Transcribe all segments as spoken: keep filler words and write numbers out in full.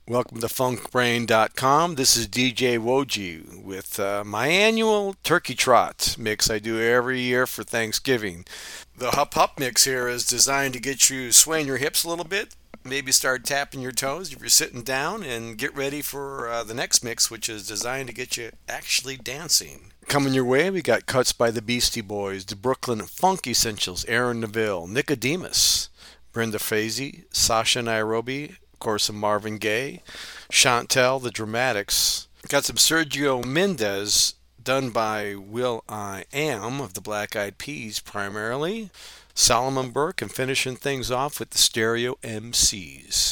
Welcome to funk brain dot com. This is D J Woji with uh, my annual Turkey Trot mix I do every year for Thanksgiving. The Hup Hup mix here is designed to get you swaying your hips a little bit, maybe start tapping your toes if you're sitting down, and get ready for uh, the next mix, which is designed to get you actually dancing. Coming your way, we got cuts by the Beastie Boys, the Brooklyn Funk Essentials, Aaron Neville, Nicodemus, Brenda Frazee, Sasha Nairobi, of course, some Marvin Gaye, Chantel, the Dramatics. Got some Sergio Mendes done by Will I Am of the Black Eyed Peas primarily, Solomon Burke, and finishing things off with the Stereo M Cs.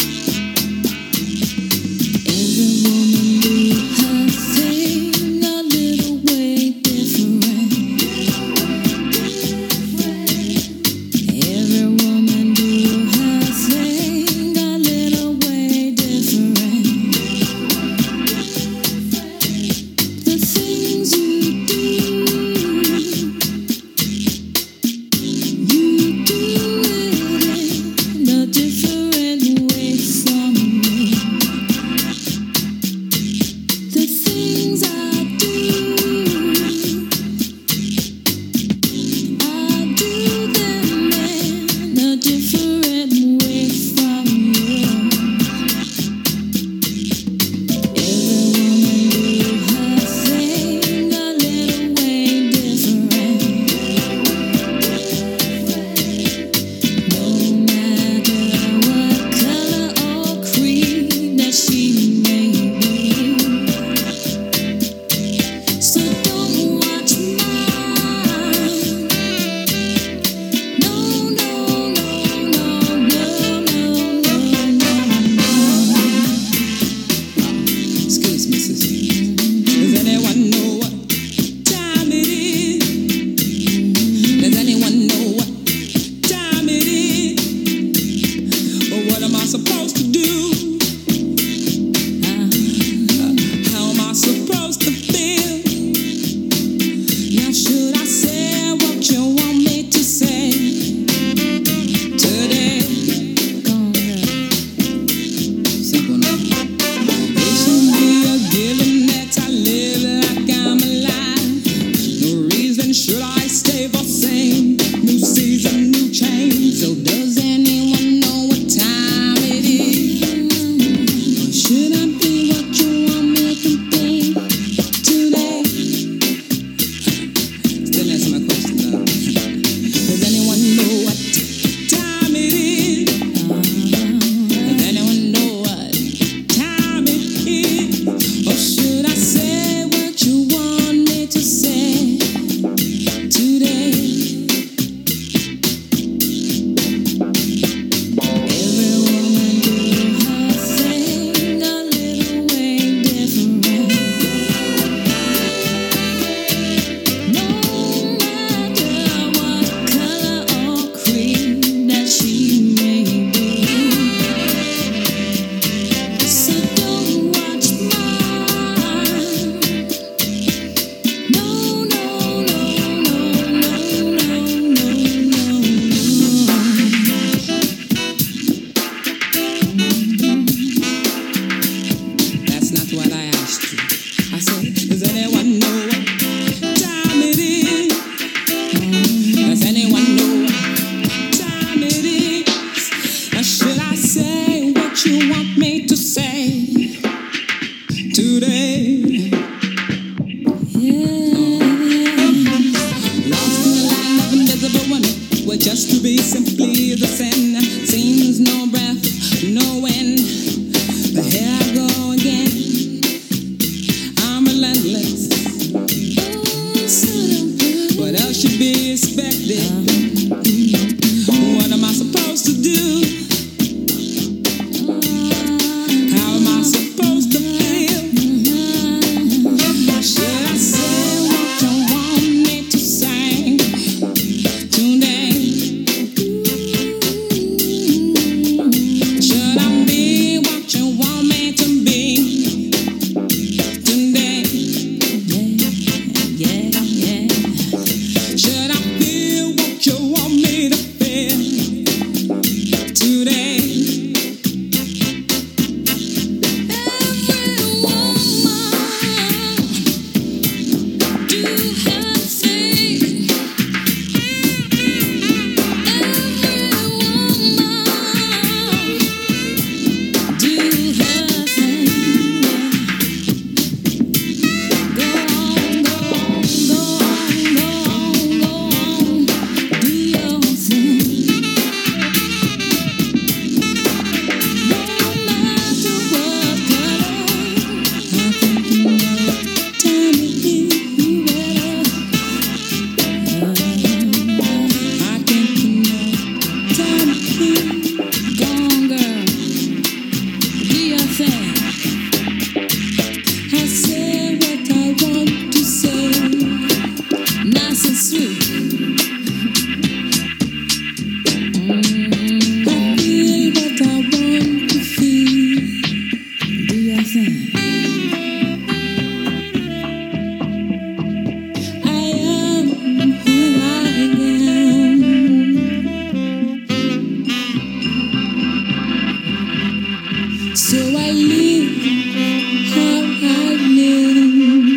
Every woman do her thing. be simply the sin. Seems no breath, no wind. But here I go again. I'm relentless. What else should be expected? What am I supposed to do? How am I supposed to feel? Should I say what you want me to say today? Should I be what you want me to be today? Yeah, yeah, yeah. Should I feel what you want me to feel today? So I live how I live.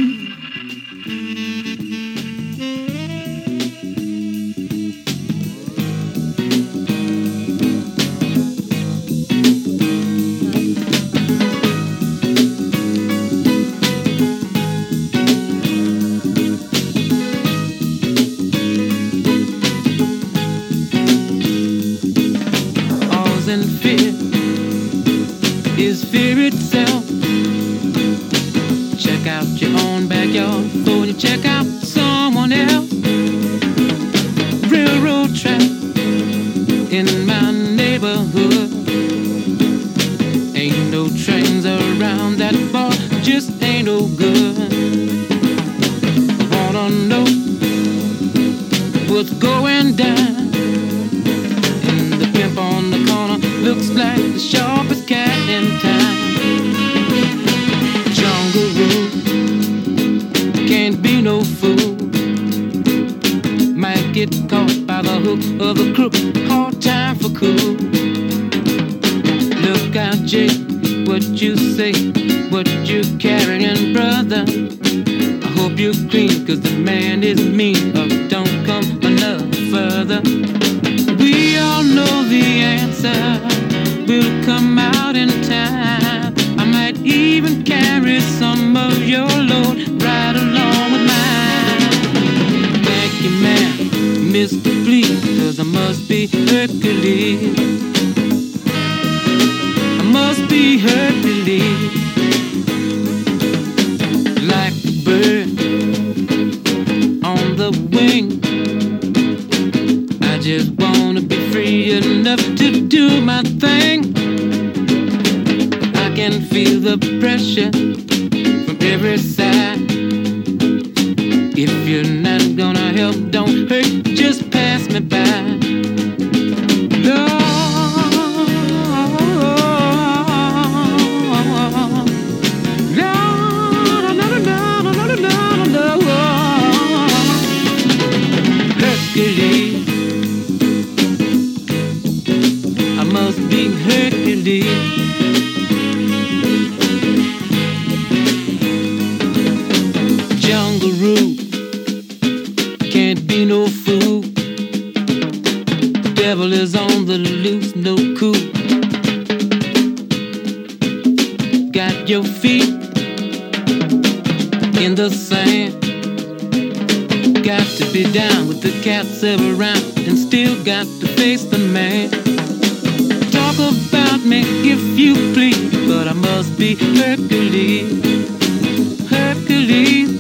All's in fear is fear itself. Check out your own backyard before you check out someone else. Railroad track in my neighborhood. Ain't no trains around that far, just ain't no good. I wanna know what's going down. And the pimp on the corner looks like the sharpest cat in town. Jungle rule, can't be no fool. Might get caught by the hook of the crook. Hard time for cool. Look out, Jake, what you say, what you carrying, brother. I hope you're clean, cause the man is mean. Or don't come another further. We all know the answer will come out in time. I might even carry some of your load right along with mine. Thank you, man, Mister Please, cause I must be Hercules. I must be Hercules. Like a bird on the wing, I just wanna be free enough to do my thing. I can feel the pressure from every side. If you're not gonna help, don't hurt, just pass me by. Lord, Hercules, I must be Hercules. Jungle rule, can't be no fool. The devil is on the loose, no cool. Got your feet in the sand. got to be down with the cats around and still got to face the man. Talk about me if you please, but I must be Hercules. Hercules.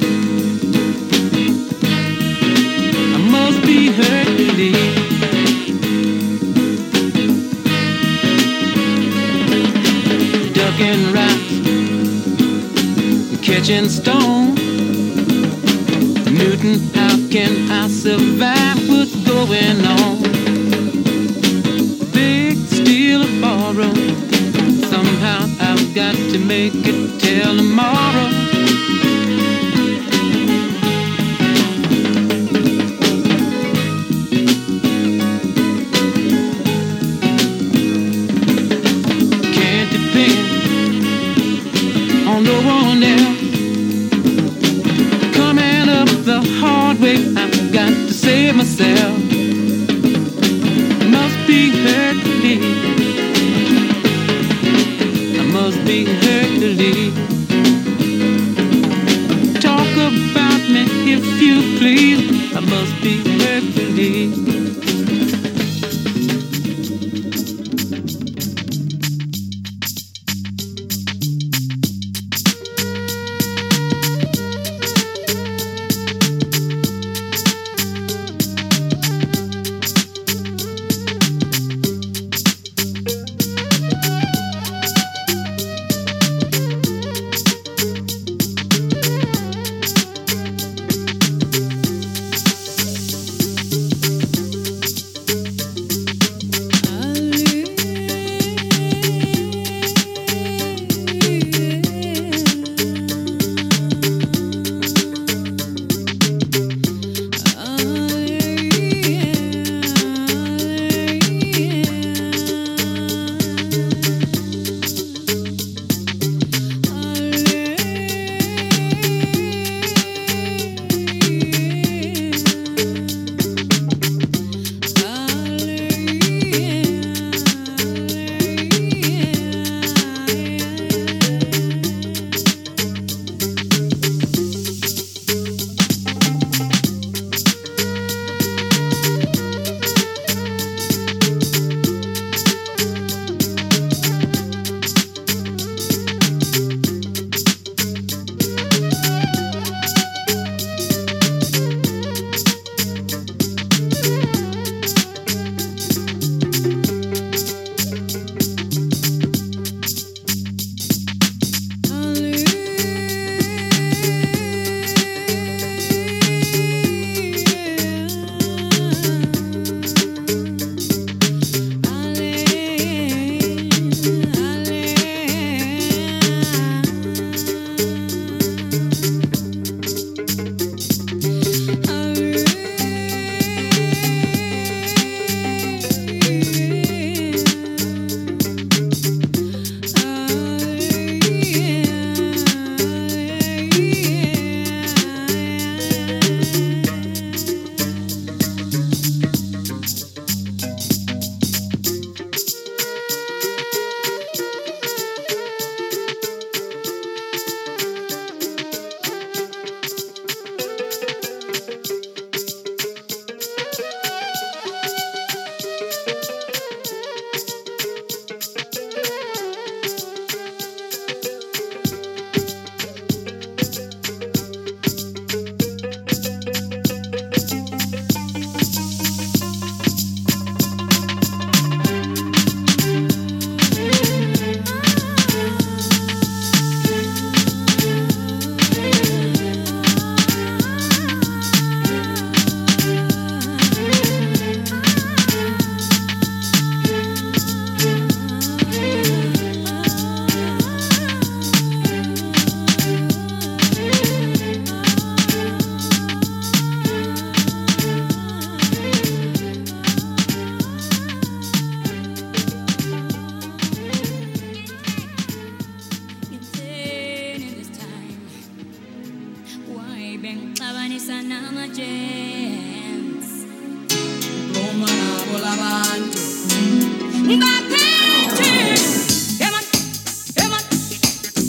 I must be Hercules. Ducking rocks, catching stone. Newton, how can I survive? What's going on? Big steel of borrow. Somehow I've got to make it till tomorrow. Can't depend on no one else. Coming up the hard way, I've got to save myself. Must be Hercules. I must be Hercules. Talk about me if you please. I must be Hercules.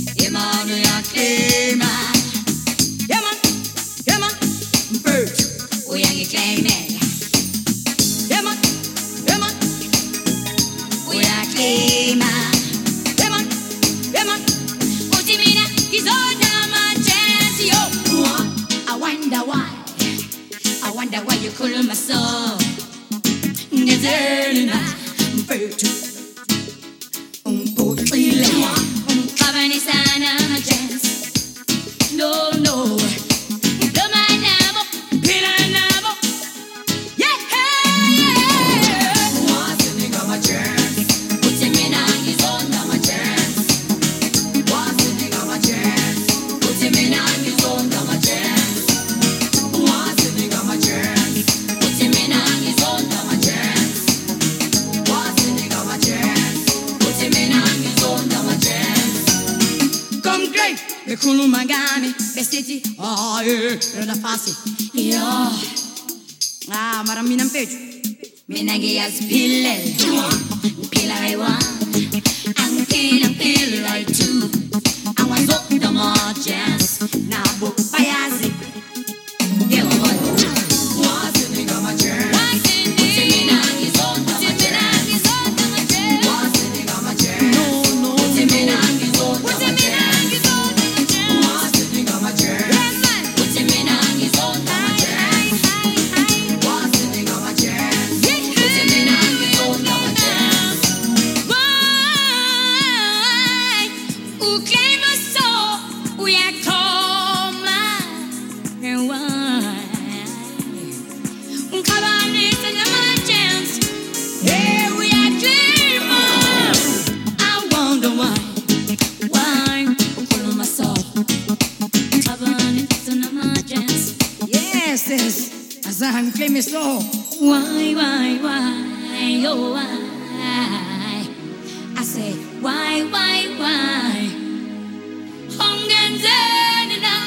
Yeah, man, yeah, man, birds. you claim it. Yeah, man, yeah, man. We are claim it. Yeah, man, yeah, man. What do you mean? He's all down my chance, yo. I wonder why. I wonder why you call my soul. It's early night. Un pochile, un cavani sana my chance. No, no. Kulu magani, vestiti, oh, eh, da face, io, ah, ma rammi non peggio, mi neghi a spille, pilla I want, I'm feeling, feel right too, I want to the more jazz, now book biasi, you want, what's the nigga my chair, what's the nigga is on the chair, what's the nigga my chair, no, no, what's the nigga is on the chair. I'm famous, so why, why, why, oh, why? I say, why, why, why? Hongen zenina.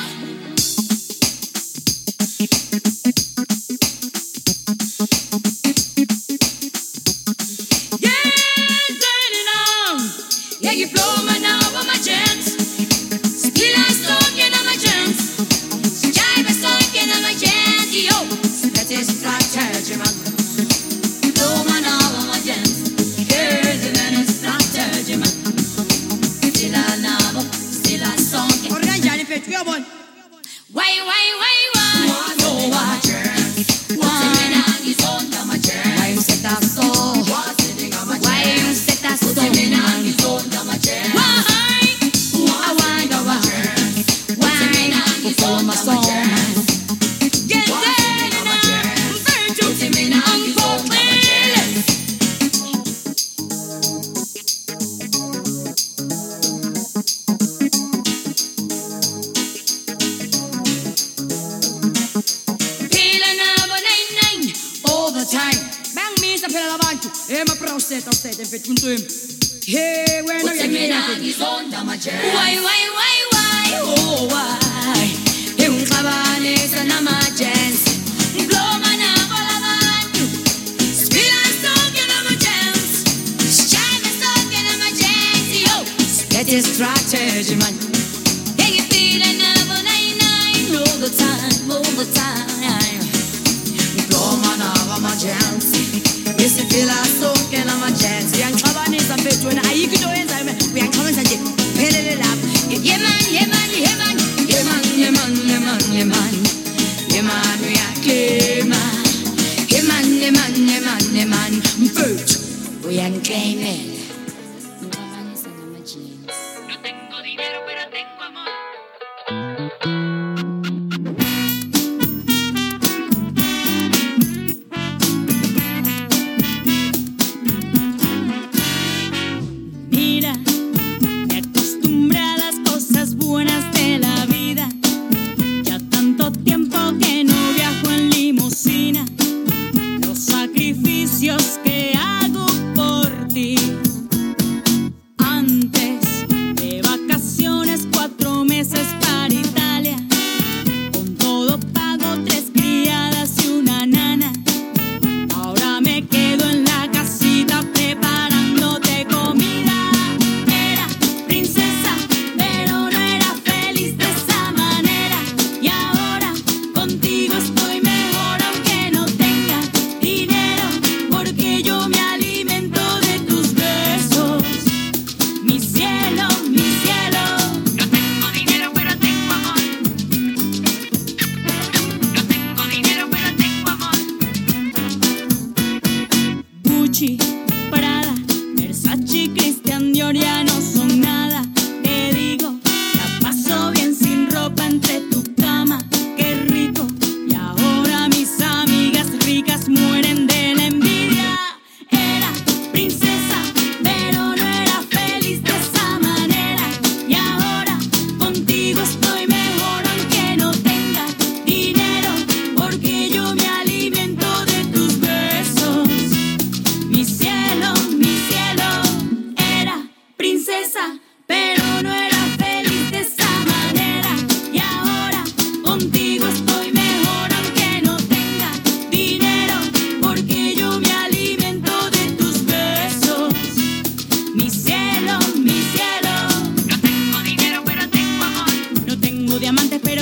Yeah, zenina. Yeah, you blow my now on my chance. Still I'm stalking on my chance. Jive is stalking on my chance, yo. Strategy man, no man all my gens. Here's a strategy man. Still a novel, still a song. Organizare per tuo buon. Why, why, why, why? No why? Why? Is on my chair. Why set us so? Why set us so? Is on my chair. Why? I wonder why. Why? Is on my song. Hey, we're not getting why, why, why, why, oh, why? Hey, un cavani sana my chance. Blow my navel around you. Spill and soak in my chance. Shine and soak in my chance, yo. That is strategy, man. Hey, you feel another nine nine all the time, all the time. Blow my navel, my chance. Yes, you feel I soak in my chance. Young cavani sana fit when I could do it. We are coming to get it up. Yeah, man, yeah, man, yeah, man, yeah, man, yeah, man, yeah, man, yeah, man, yeah, man, we are clear, man, yeah, man, yeah, man, yeah, man, yeah, man, bird, we are claiming. No tengo dinero, pero tengo amor. Que hago por ti.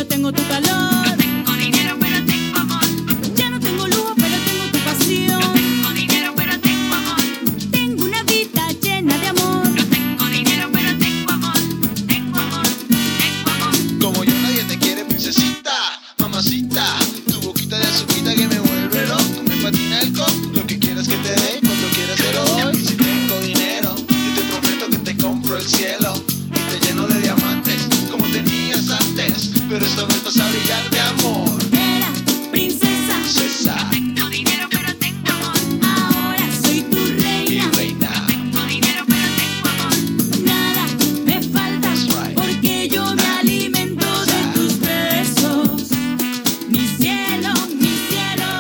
tengo tu calor. No tengo dinero, pero tengo amor. Ya no tengo lujo, pero tengo tu pasión. No tengo dinero, pero tengo amor. Tengo una vida llena de amor. No tengo dinero, pero tengo amor. Tengo amor, tengo amor. Como yo nadie te quiere, princesita, mamacita. Tu boquita de azuquita que me vuelve loco. Me patina el coco. Lo que quieras que te dé, cuando quieras te lo doy. Si tengo dinero, yo te prometo que te compro el cielo. Y te lleno de diamantes, como tenías antes. Pero esta vez vas a brillar de amor. Era princesa. César, No tengo dinero, pero tengo amor. Ahora soy tu mi reina. reina. No tengo dinero, pero tengo amor. Nada me falta, That's right. porque yo me alimento de tus besos. Mi cielo, mi cielo.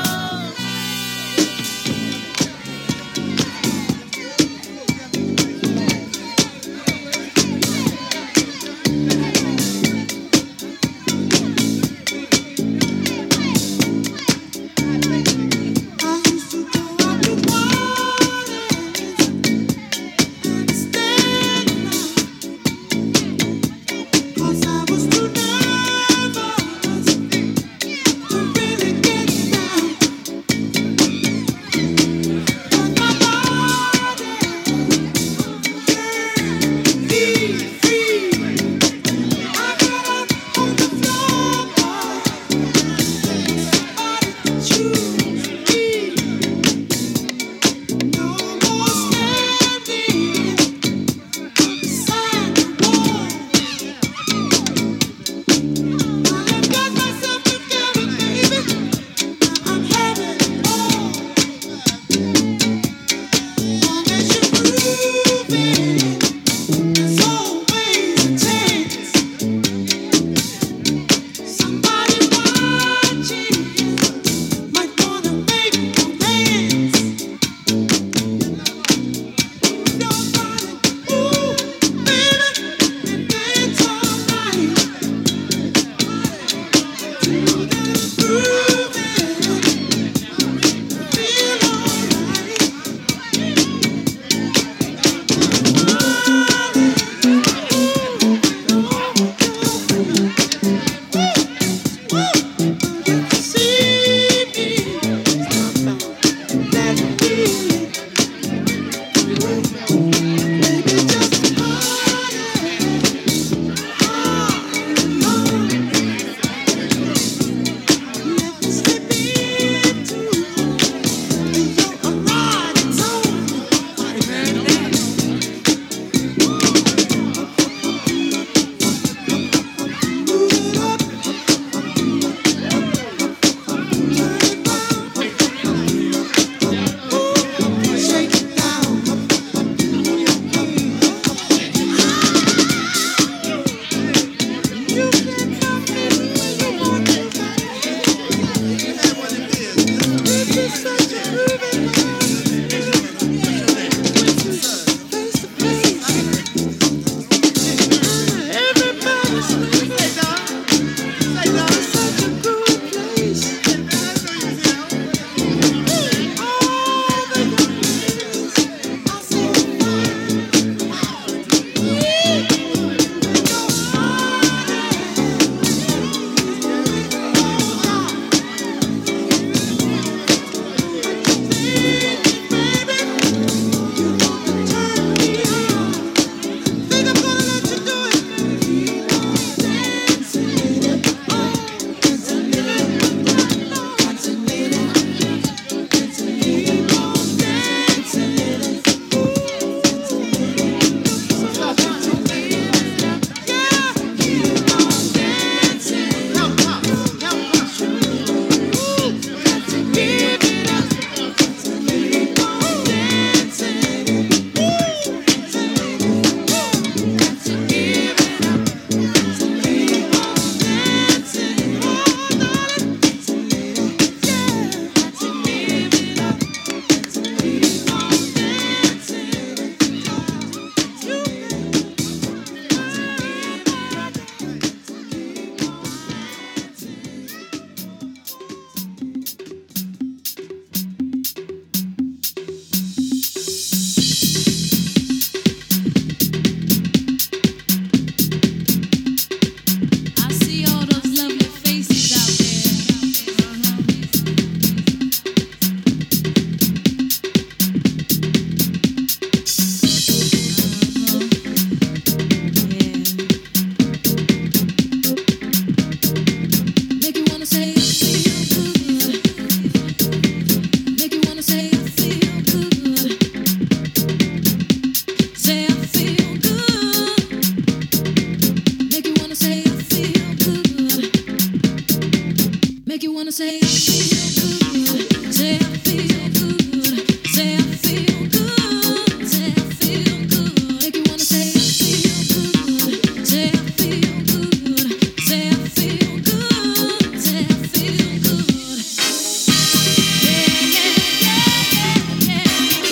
make you wanna say I feel good, say I feel good, say I feel good, say I feel good, make you wanna say I feel good, say I feel good, say I feel good, say I feel good. Yeah, yeah, yeah, yeah,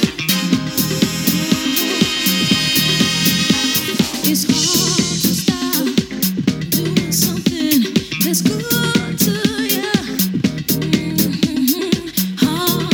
yeah. It's hard to stop doing something that's good to you. Mm-hmm. Hard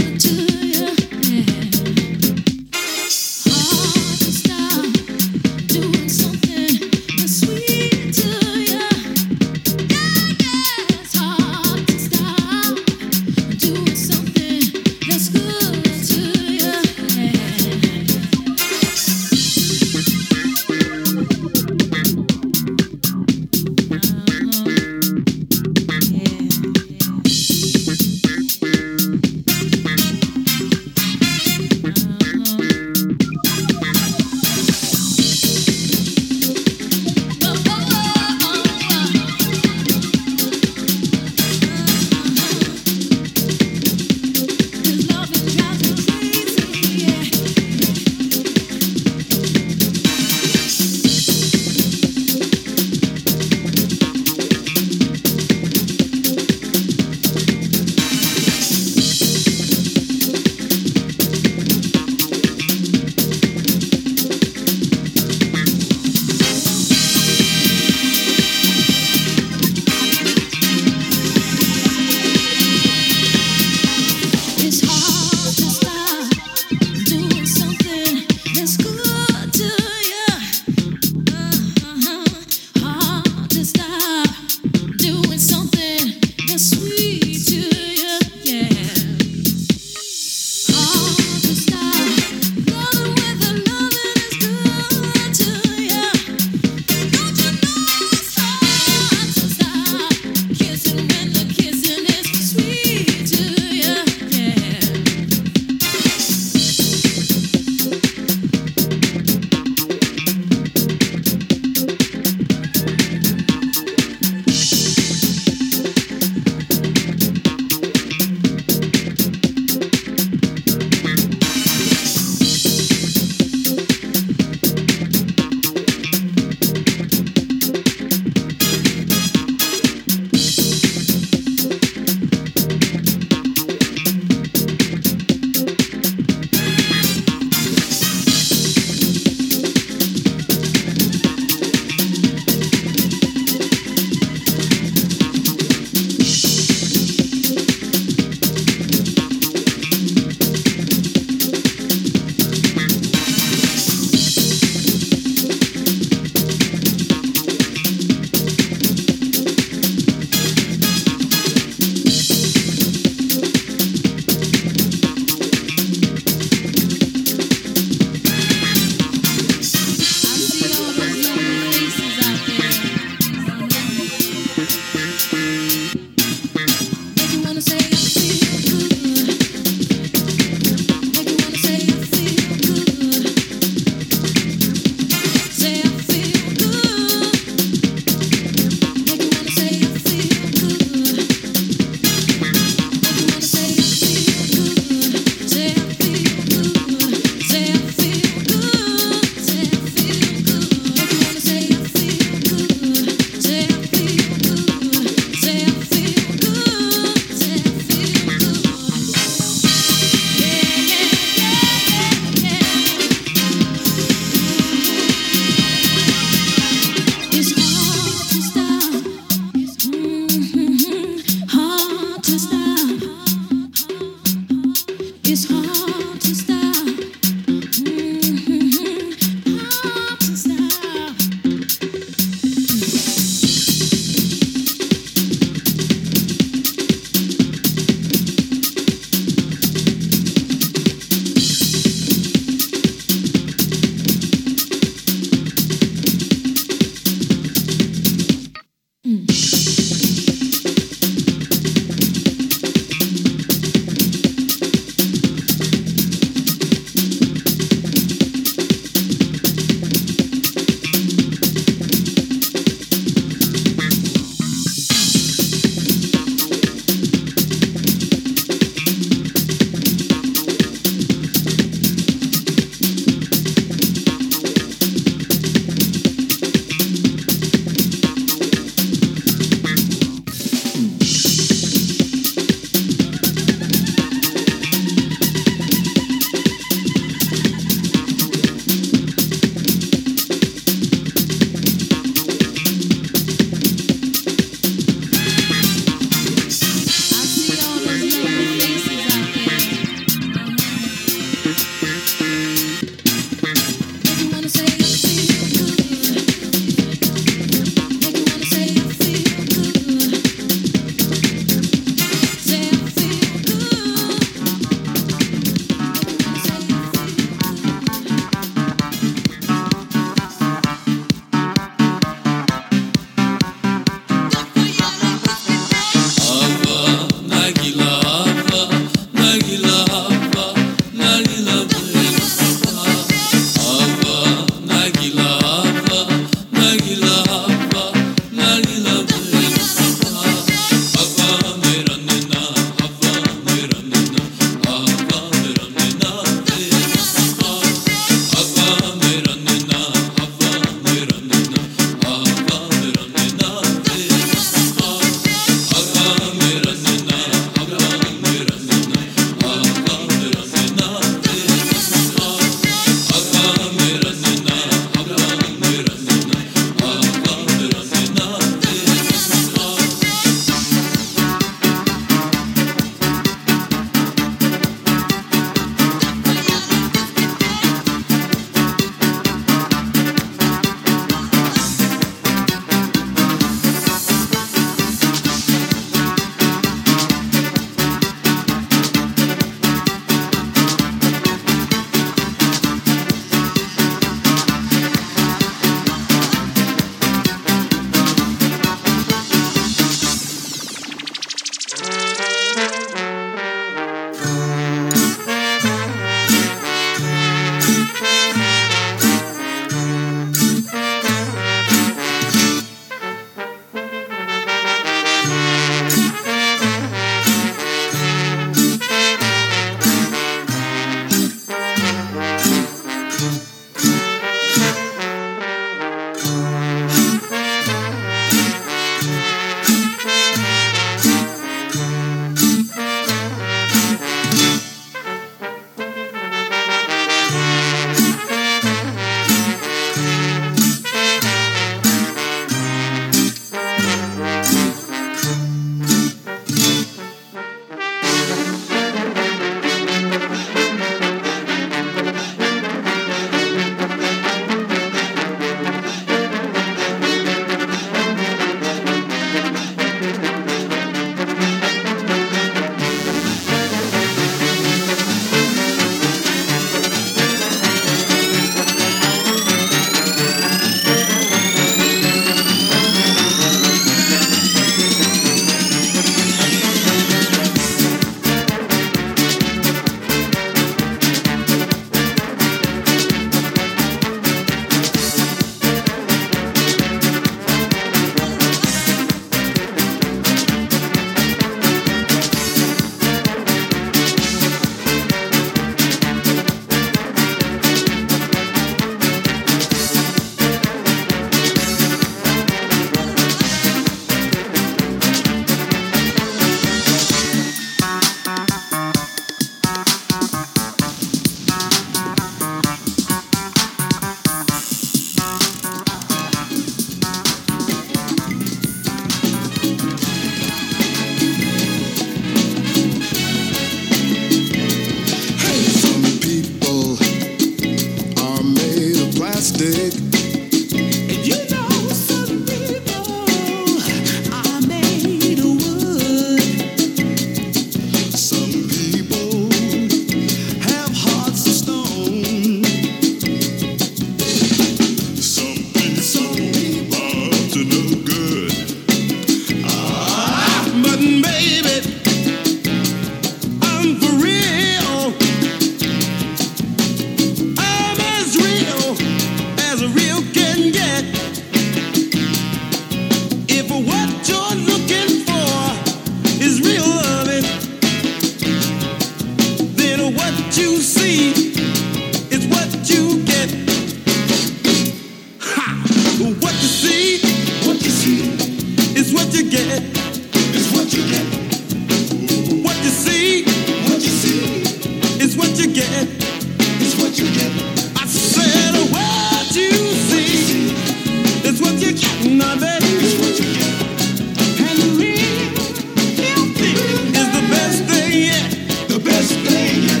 you get, my baby. It's what you get. And real healthy is the best thing yet. The best thing yet.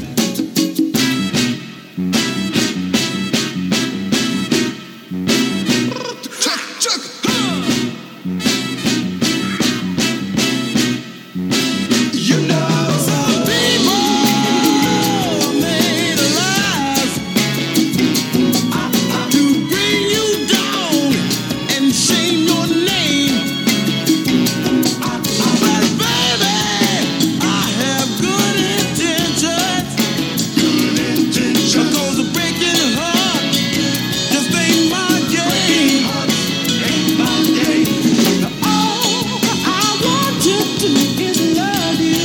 Chuck, chuck, you know, some people are made alive to bring you down and shame your name. But baby, I have good intentions. Good intentions. Because a breaking heart just ain't my game. Ain't my game. All I want to do is love you.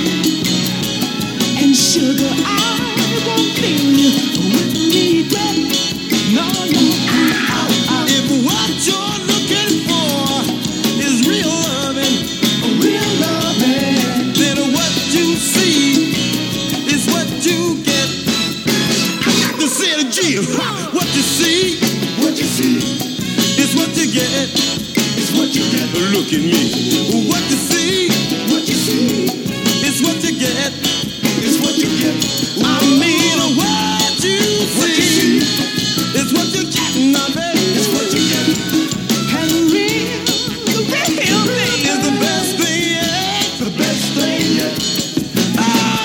And sugar, I won't feel you with regret. No, no. If what you're looking for is real loving, real loving, then what you see is what you get. I got to say it again. What you see, what you see, is what you get. Is what you get. Look at me. What you see, what you see, is what you get. Is what you get. I mean, what you see is what you get, my baby. Is what you get. And real, the real thing is the best thing yet. The best thing yet. Oh.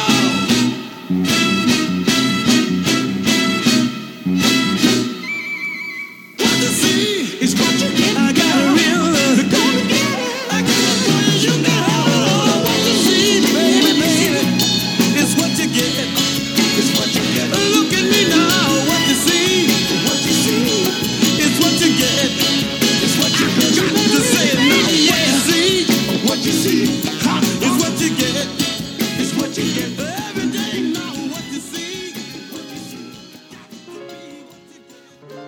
What you see is what you get. I got a real love. Gonna get it. I got a real you got. What you see, baby, baby, is what you get. Is what you get. Look at me now. What you see, what you see, is what you get. Is what you get. I got to say it now. What you see, what you see, ha, is what you get. Is what you get. Every day now. What you see, what you see, got to be what you get.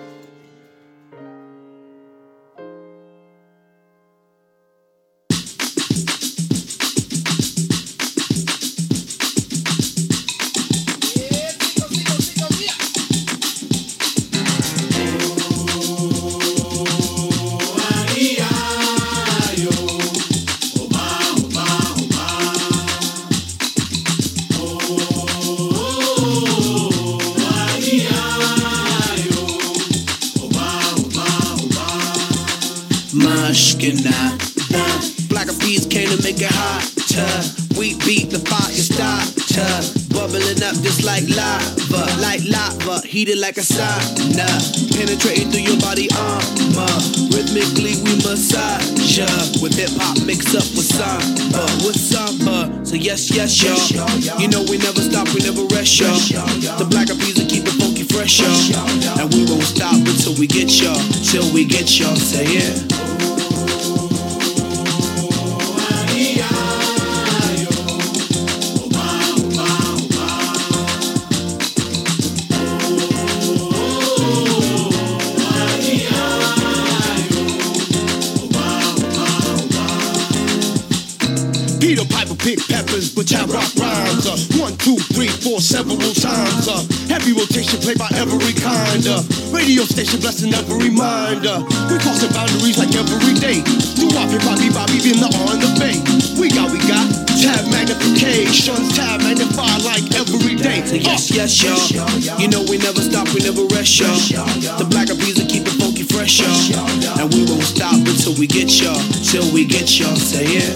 Mashkina. Black of peas came to make it hotter. We beat the fire starter. Bubbling up just like lava. Like lava, heated like a sauna. Penetrating through your body armor. Rhythmically we massage ya. With hip hop mixed up with samba. With samba. So yes, yes, y'all. You know we never stop, we never rest, y'all. The black of peas will keep it funky fresh, y'all. And we won't stop until we get y'all. Till we get y'all. Say yeah. Peter Piper pick peppers, but I rock rhymes. Uh, one, two, three, four, several times. Uh, heavy rotation played by every kind. Uh, radio station blessing every mind. Uh, we crossing boundaries like every day. Do Bobby, Bobby, Bobby, in the on the bay. We got, we got tab magnification, tab magnify like every day. So yes, yes, y'all. You know we never stop, we never rest, y'all. The black of peas will keep it funky fresh, y'all. And we won't stop until we get y'all. Till we get y'all. Say yeah.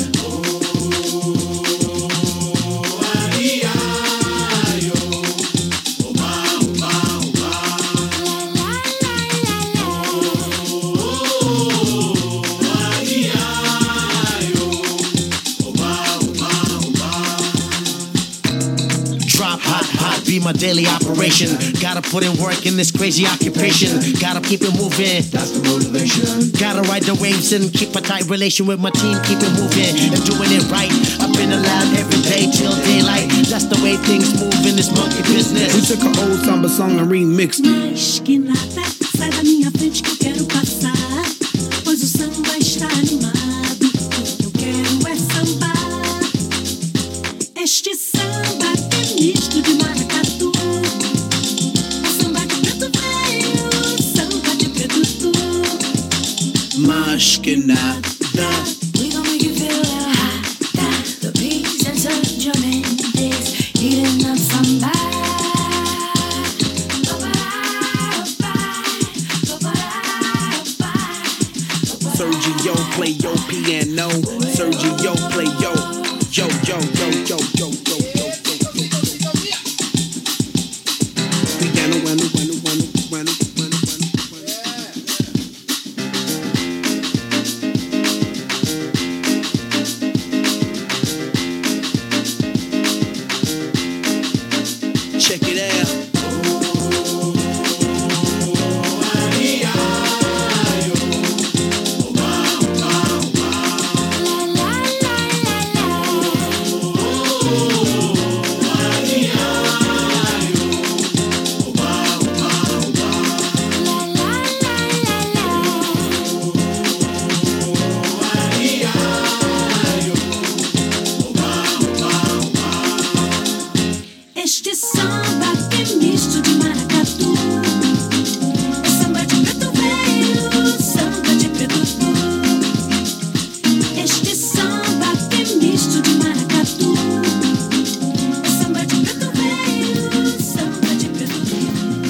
Be my daily operation. Gotta put in work in this crazy occupation. Gotta keep it moving. That's the motivation. Gotta ride the waves and keep a tight relation with my team. Keep it moving and doing it right. Up in the lab every day till daylight. That's the way things move in this monkey business. We took an old samba song and remixed. Mas que nada, sai da minha frente que eu quero passar. Pois o samba está animado. O que eu quero é sambar. Este samba é misto de maracatu. O samba de preto veio, samba de preto tu. Mashkenada. We gon' make you feel real hot. The beats and such your minutes, heating up somebody. Sergio play your piano. Sergio play yo, yo, yo, yo, yo, yo, yo, yo, yo, yo. Piano, piano, piano, piano, piano, piano, piano. Check it out. Este samba que é misto de maracatu, é samba de preto velho, samba de preto duro. Este samba que é misto de maracatu, é samba de preto velho, samba de preto duro.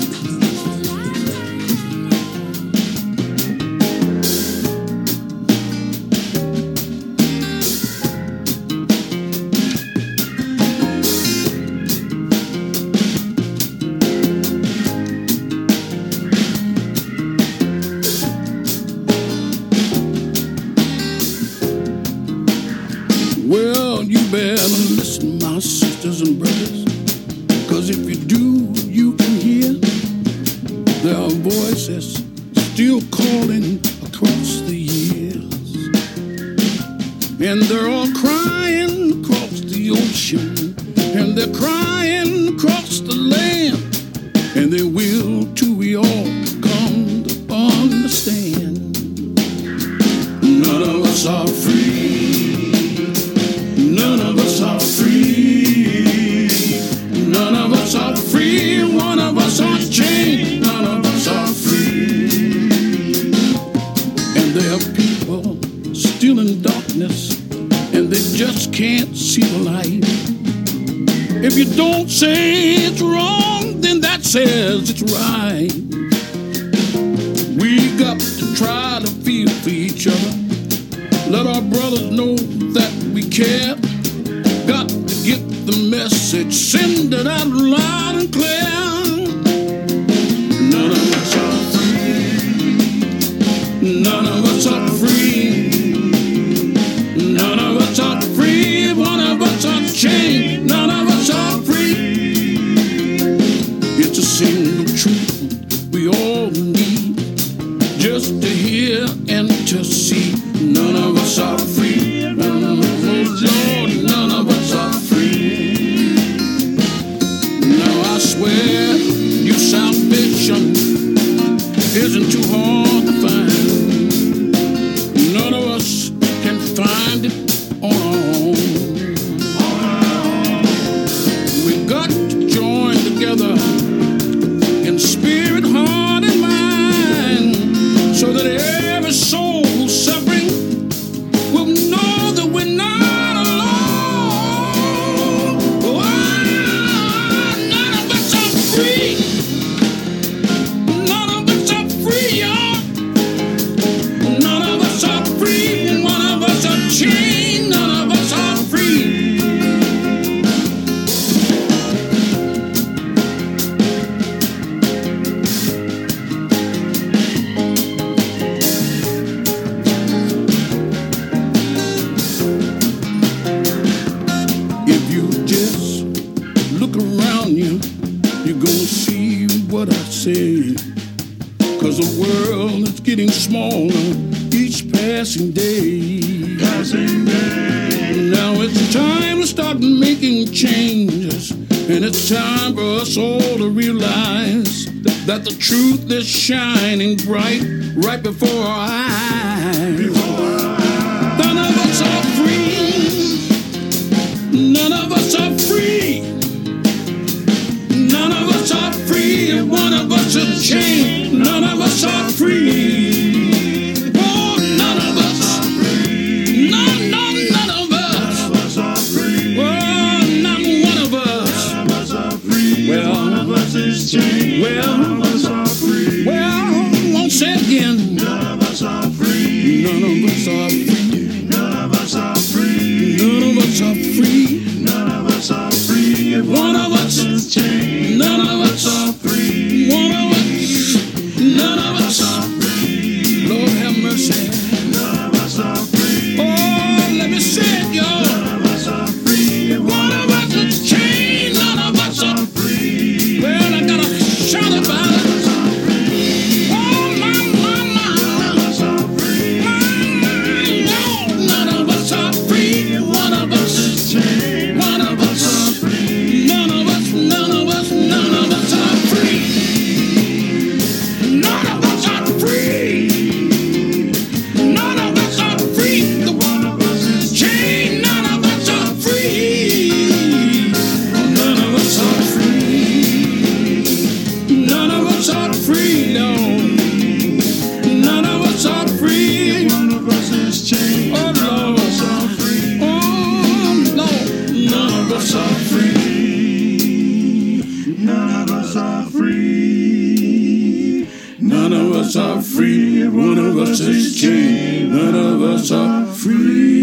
Well, you better listen, my sisters and brothers, 'cause if you do, you can hear there are voices still calling across the years. And they're all crying across the ocean, and they're crying across the land, and they will till we all come to understand. None of us are free. None of us are free. None of us are free. One of us are chained. None of us are free. And there are people still in darkness, and they just can't see the light. If you don't say it's wrong, then that says it's right. We got to try to feel for each other. Let our brothers know that we care. Got to get the message, send it out loud and clear. None of us are free. None of us are free. None of us are free. One of us are chained. None of us are free. It's a single truth we all need, just to hear and to see. None of us are free. None of us, oh Lord, none of us are free. Now I swear your salvation isn't too hard to find. None of us can find it on our own. We got to join together in spirit, heart, and mind, so that every soul suffering will know that we're not alone. Oh, none of us are free. None of us are free, y'all. None of us are free. One of us are chained. None of us are free. If you just look around you, you're gonna see what I say. 'Cause the world is getting smaller each passing day. Passing day. Now it's time to start making changes, and it's time for us all to realize that the truth is shining bright right before our eyes. None of us are free. None of us are free. None of us are free. One of us is chained. None of us are free. Oh, us are free. None of us are free. None of us are free. None of us are free. If One of us is chained, None of us are free. One of us. None of us are free. Lord have mercy. none of us are free. Oh, let me say it, y'all. None of us are free. If One of us is chained. None of us are free. Well, I gotta shout about it. Oh, my, my, my. None of us are free. None of us are free. One of us is chained. One of us are free. None of us, none of us, none of us are free. None of us are free. None of us are free. The one of us is chained. None of us are free. None of us are free. None of us are free. No. None of us are free. One of us is chained. Oh, None of Lord. us are free. Oh, Lord. None of us are free. None of us are free. None of us are free. One of us is chained. None of us are free.